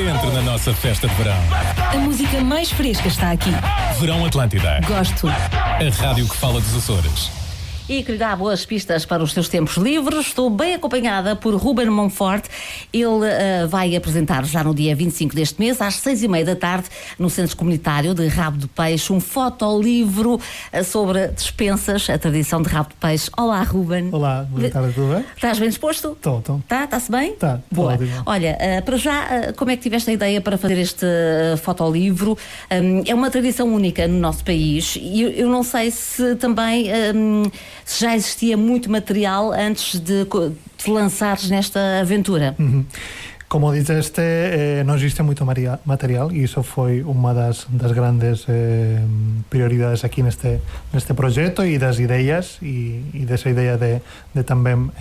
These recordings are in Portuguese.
Entre na nossa festa de verão. A música mais fresca está aqui. Verão Atlântida. Gosto. A rádio que fala dos Açores. E que lhe dá boas pistas para os seus tempos livres. Estou bem acompanhada por Ruben Monfort. Ele vai apresentar já no dia 25 deste mês, às 6h30 da tarde, no Centro Comunitário de Rabo de Peixe, um fotolivro sobre dispensas, a tradição de rabo de peixe. Olá, Ruben. Olá, boa tarde, tudo bem? Estás bem disposto? Estou. Está-se bem? Está. Boa. Olha, para já, como é que tiveste a ideia para fazer este fotolivro? É uma tradição única no nosso país e eu não sei se também... se já existia muito material antes de te lançares nesta aventura. Como disseste, não existe muito material e isso foi uma das grandes prioridades aqui neste projeto e das ideias e dessa ideia de também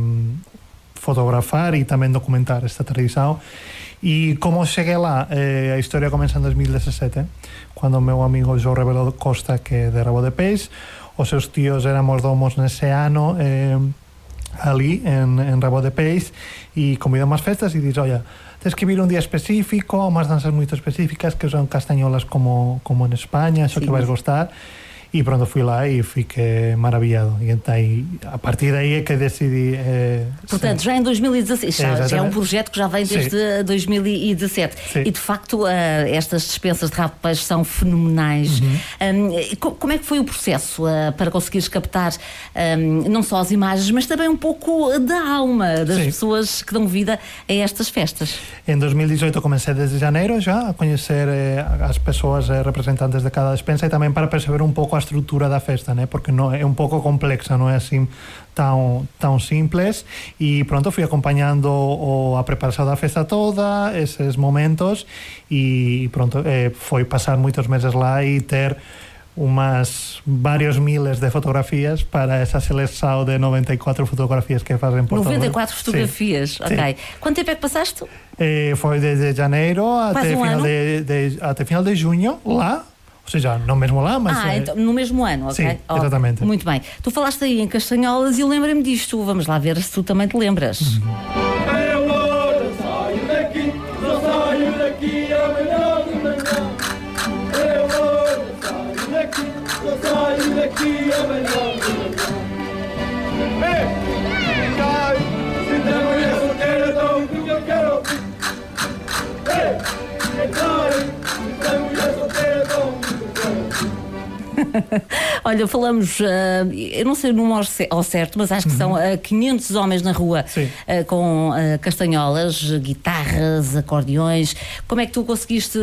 fotografar e também documentar esta tradição. E como cheguei lá, a história começa em 2017, quando o meu amigo João Rebelo Costa, que é de Rabo de Peixe, os seus tios éramos domos nesse ano ali en Rabo de Peixe e convidamos às festas e diz, olha, tens que vir um dia específico, umas danças muito específicas que são castanholas como en Espanha, acho que vais gostar. E pronto, fui lá e fiquei maravilhado. E então, a partir daí é que decidi... Portanto, já em 2016, já é um projeto que já vem desde 2017. Sim. E, de facto, estas dispensas de rabo de peixe são fenomenais. Como é que foi o processo para conseguires captar não só as imagens, mas também um pouco da alma das pessoas que dão vida a estas festas? Em 2018 comecei desde janeiro já a conhecer as pessoas representantes de cada despensa e também para perceber um pouco a estrutura da festa, né? Porque não é um pouco complexa, não é assim tão simples e pronto, fui acompanhando a preparação da festa toda, esses momentos e pronto, foi passar muitos meses lá e ter vários miles de fotografias para essa seleção de 94 fotografias que fazem por 94 fotografias, sim. Ok. Sim. Quanto tempo é que passaste? Foi desde janeiro até final de junho lá. Ou seja, não mesmo lá, mas... então, no mesmo ano, ok? Sim, exatamente. Muito bem. Tu falaste aí em Castanholas e eu lembrei-me disto. Vamos lá ver se tu também te lembras. Eu agora saio daqui, só saio daqui amanhã de manhã. Eu agora saio daqui, só saio daqui amanhã de manhã. Ei, cai, se tem mulher solteira, então o que eu quero ouvir? Ei, cai, se tem mulher solteira, então... Olha, falamos, eu não sei o número ao certo, mas acho que são 500 homens na rua com castanholas, guitarras, acordeões. Como é que tu conseguiste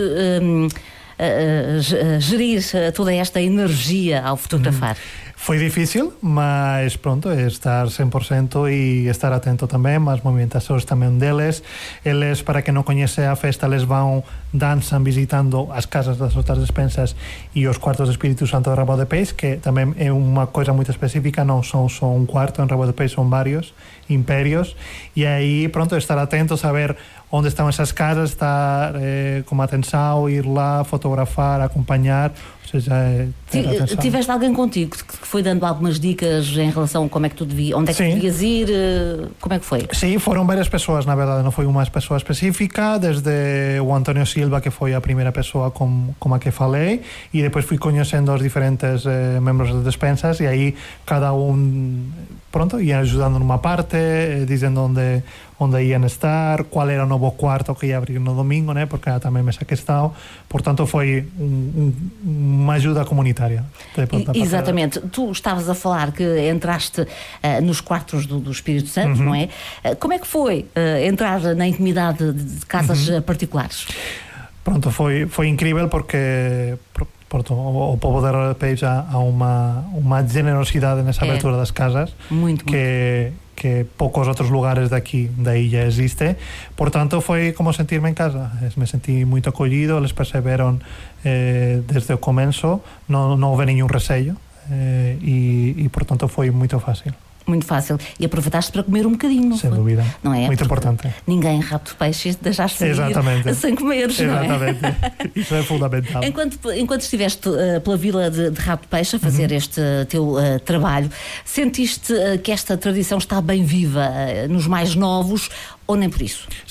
gerir toda esta energia ao fotografar? Foi difícil, mas pronto, estar 100% e estar atento também às movimentações também deles. Eles, para quem não conhece a festa, eles vão, dançam visitando as casas das outras despensas e os quartos do Espírito Santo de Rabo de Peixe, que também é uma coisa muito específica, não são só um quarto em Rabo de Peixe, são vários impérios, e aí, pronto, estar atento, saber onde estão essas casas, estar com atenção, ir lá, fotografar, acompanhar. Ou seja, tiveste alguém contigo que foi dando algumas dicas em relação a como é que tu onde é que devias ir, como é que foi? Sim, foram várias pessoas, na verdade, não foi uma pessoa específica, desde o António Silva, que foi a primeira pessoa com a que falei, e depois fui conhecendo os diferentes membros das despensas, e aí cada pronto, ia ajudando numa parte, dizendo onde iam estar, qual era o novo quarto que ia abrir no domingo, né? Porque era também essa questão. Portanto, foi uma ajuda comunitária. Exatamente. Tu estavas a falar que entraste nos quartos do Espírito Santo, não é? Como é que foi entrar na intimidade de casas particulares? Pronto, foi incrível porque... Pronto, o povo de Rabo de Peixe há uma generosidade nessa abertura das casas muito que poucos outros lugares daqui da ilha existe. Portanto, foi como sentir-me em casa. Me senti muito acolhido, eles perceberam desde o começo, não houve nenhum receio e portanto foi muito fácil. Muito fácil. E aproveitaste para comer um bocadinho, não Sem foi? dúvida. Não é? Muito importante. Ninguém rabo de peixe deixaste sair sem comeres, não é? Exatamente. Isso é fundamental. Enquanto estiveste pela vila de Rabo de Peixe a fazer este teu trabalho, sentiste que esta tradição está bem viva nos mais novos ou nem por isso? Sim.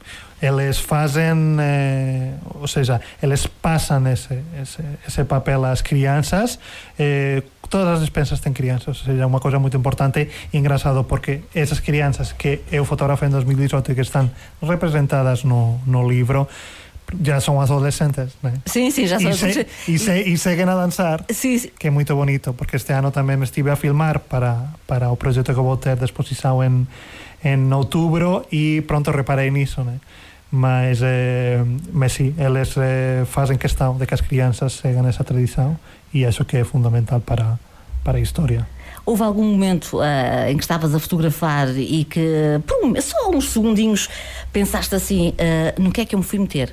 Eles fazem, ou seja, eles passam esse papel às crianças. Todas as despensas têm crianças, ou seja, é uma coisa muito importante e engraçado, porque essas crianças que eu fotografei em 2018 e que estão representadas no livro já são adolescentes, né? Sim, já são adolescentes. E seguem a dançar, sim. que é muito bonito, porque este ano também estive a filmar para o projeto que vou ter de exposição em outubro e pronto, reparei nisso, né? Mas sim, eles fazem questão de que as crianças sigam essa tradição e acho que é fundamental para a história. Houve algum momento em que estavas a fotografar e que, por só uns segundinhos, pensaste assim, no que é que eu me fui meter?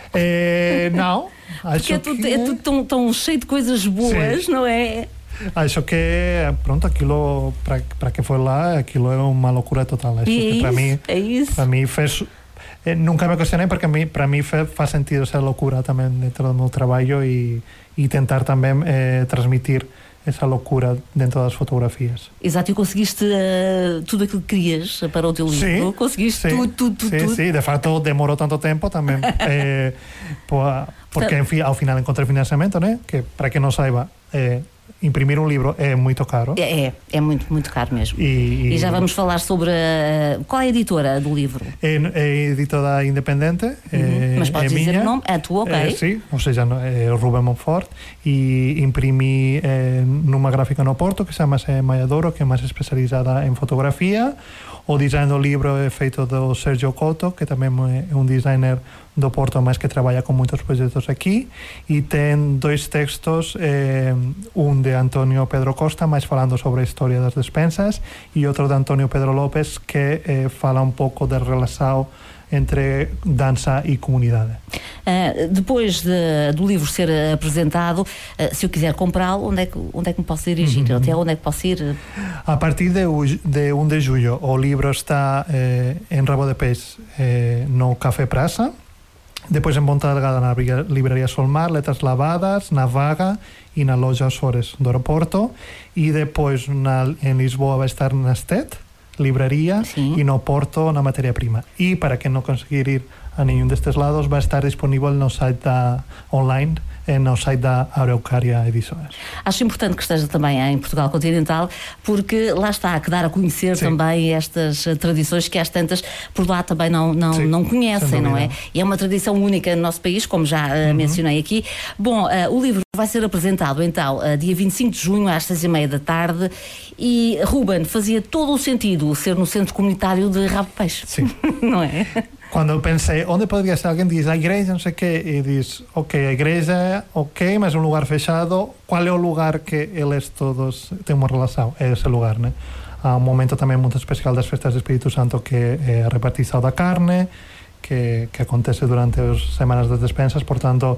Não. Porque é tudo tão cheio de coisas boas, sim, não é? Acho que, pronto, aquilo, para quem foi lá, aquilo é uma loucura total. Acho que para mim fez... Nunca me questionei, porque para mim faz sentido essa loucura também dentro do meu trabalho e tentar também transmitir essa loucura dentro das fotografias. Exato, e conseguiste tudo aquilo que querias para o teu livro? Sim, conseguiste tudo. Sim, de facto demorou tanto tempo também, porque ao final encontrei financiamento, né? Que para quem não saiba, imprimir um livro é muito caro. É muito, muito caro mesmo. E já vamos falar sobre qual é a editora do livro? É editora independente. Mas podes dizer o nome? É a tua, ok? Sim, ou seja, é o Ruben Monfort, e imprimi numa gráfica no Porto que chama-se Malladoro, que é mais especializada em fotografia. O design do livro é feito do Sergio Couto, que também é um designer do Porto, mas que trabalha com muitos projetos aqui, e tem 2 textos, um de António Pedro Costa, mais falando sobre a história das despensas, e outro de António Pedro López, que fala um pouco da relação entre dança e comunidade. Depois do livro ser apresentado, se eu quiser comprá-lo, onde é que me posso dirigir? Até onde é que posso ir? A partir de 1 de julho, o livro está em Rabo de Peixe, no Café Praça. Depois em Ponta Delgada, na Livraria Solmar, Letras Lavadas, na Vaga e na Loja Açores do aeroporto. E depois em Lisboa vai estar na Estet, livraria, sim, e no Porto, na Matéria Prima. E para quem não conseguir ir a nenhum destes lados, vai estar disponível no site online, no site da Araucária Edições. Acho importante que esteja também em Portugal Continental, porque lá está, a que dar a conhecer, sim, também estas tradições que às tantas por lá também não conhecem, não é? E é uma tradição única no nosso país, como já mencionei aqui. Bom, o livro vai ser apresentado então dia 25 de junho às 6:30 da tarde, e Ruben, fazia todo o sentido ser no Centro Comunitário de Rabo de Peixe. Sim. Não é? Quando eu pensei, onde poderia ser? Alguém diz, a igreja, não sei o quê, e diz, ok, a igreja, ok, mas um lugar fechado, qual é o lugar que eles todos têm uma relação? É esse lugar, né? Há um momento também muito especial das festas do Espírito Santo, que é a repartição da carne, que acontece durante as semanas das despensas, portanto,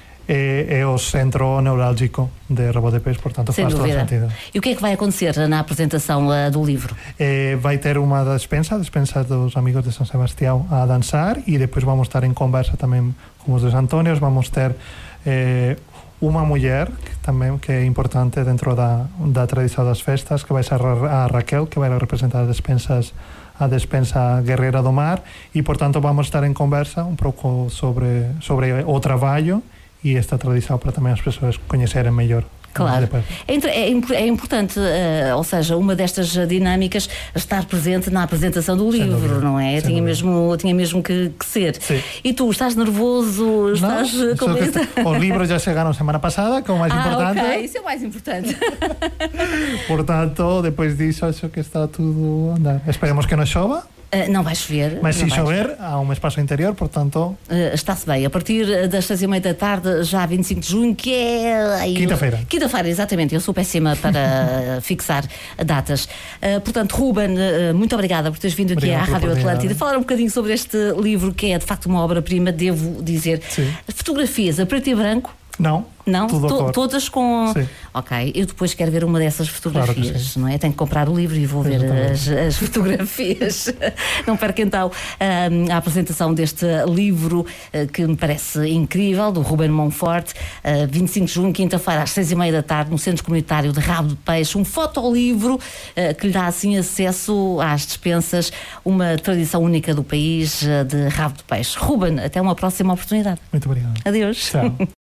é o centro neurálgico de Rabo de Peixe, portanto faz todo sentido. E o que é que vai acontecer na apresentação do livro? Vai ter uma despensa dos amigos de São Sebastião a dançar, e depois vamos estar em conversa também com os dos Antónios. Vamos ter uma mulher que é importante dentro da tradição das festas, que vai ser a Raquel, que vai representar a despensa Guerreira do Mar, e portanto vamos estar em conversa um pouco sobre o trabalho e esta tradição, para também as pessoas conhecerem melhor. Claro, é importante, ou seja, uma destas dinâmicas estar presente na apresentação do livro, não é? Tinha mesmo que ser. Sim. E tu, estás nervoso? Estás com os livros já chegaram semana passada, que é o mais importante. Ok, isso é o mais importante. Portanto, depois disso, acho que está tudo a andar. Esperemos que não chova. Não vai chover. Mas se chover, há um espaço interior, portanto... Está-se bem. A partir das 6:30 da tarde, já 25 de junho, que é... Quinta-feira. Quinta-feira, exatamente. Eu sou péssima para fixar datas. Portanto, Ruben, muito obrigada por teres vindo aqui à Rádio Atlântida. Falar um bocadinho sobre este livro, que é, de facto, uma obra-prima, devo dizer. Sim. Fotografias a preto e branco. Não? Não? Tudo a cor. Todas com... Sim. Ok, eu depois quero ver uma dessas fotografias, Claro que sim. não é? Tenho que comprar o livro e vou ver as fotografias. Não perca então a apresentação deste livro que me parece incrível, do Ruben Monforte, 25 de junho, quinta-feira, às 6h30 da tarde, no Centro Comunitário de Rabo de Peixe, um fotolivro que lhe dá assim acesso às despensas, uma tradição única do país de Rabo de Peixe. Ruben, até uma próxima oportunidade. Muito obrigado. Adeus. Tchau.